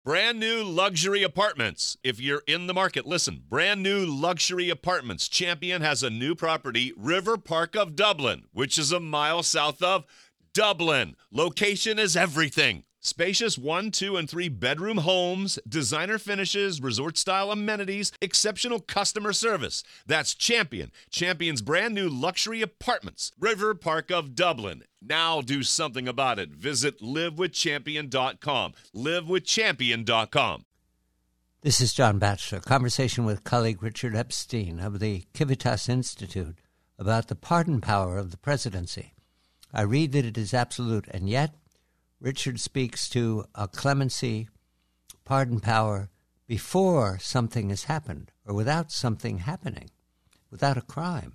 Brand new luxury apartments. If you're in the market, listen. Brand new luxury apartments. Champion has a new property, River Park of Dublin, which is a mile south of Dublin. Location is everything. Spacious 1, 2, and 3 bedroom homes, designer finishes, resort-style amenities, exceptional customer service. That's Champion. Champion's brand new luxury apartments, River Park of Dublin. Now do something about it. Visit livewithchampion.com. livewithchampion.com. This is John Batchelor. Conversation with colleague Richard Epstein of the Civitas Institute about the pardon power of the presidency. I read that it is absolute, and yet Richard speaks to a clemency, pardon power before something has happened or without something happening, without a crime,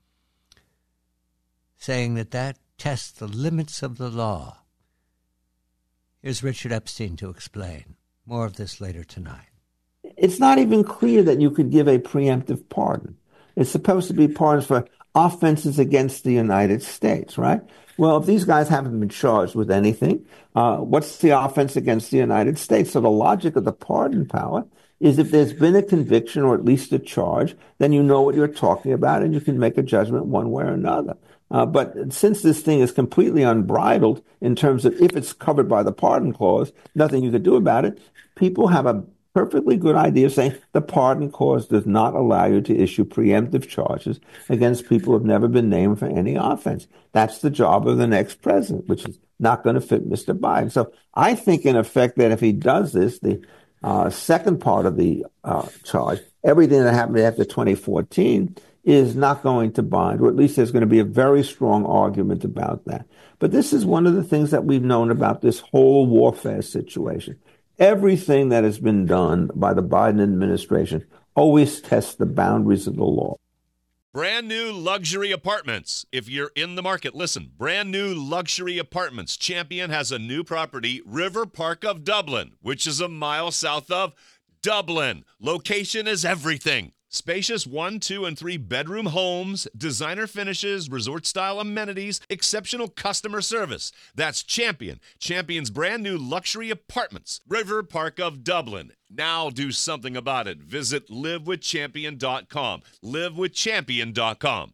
saying that that tests the limits of the law. Here's Richard Epstein to explain. More of this later tonight. It's not even clear that you could give a preemptive pardon. It's supposed to be pardons for offenses against the United States, right? Well, if these guys haven't been charged with anything, what's the offense against the United States? So the logic of the pardon power is if there's been a conviction or at least a charge, then you know what you're talking about and you can make a judgment one way or another. But since this thing is completely unbridled in terms of if it's covered by the pardon clause, nothing you could do about it, people have a perfectly good idea of saying the pardon clause does not allow you to issue preemptive charges against people who have never been named for any offense. That's the job of the next president, which is not going to fit Mr. Biden. So I think, in effect, that if he does this, the second part of the charge, everything that happened after 2014, is not going to bind, or at least there's going to be a very strong argument about that. But this is one of the things that we've known about this whole warfare situation. Everything that has been done by the Biden administration always tests the boundaries of the law. Brand new luxury apartments. If you're in the market, listen. Brand new luxury apartments. Champion has a new property, River Park of Dublin, which is a mile south of Dublin. Location is everything. Spacious 1, 2, and 3 bedroom homes, designer finishes, resort-style amenities, exceptional customer service. That's Champion. Champion's brand new luxury apartments, River Park of Dublin. Now do something about it. Visit livewithchampion.com. livewithchampion.com.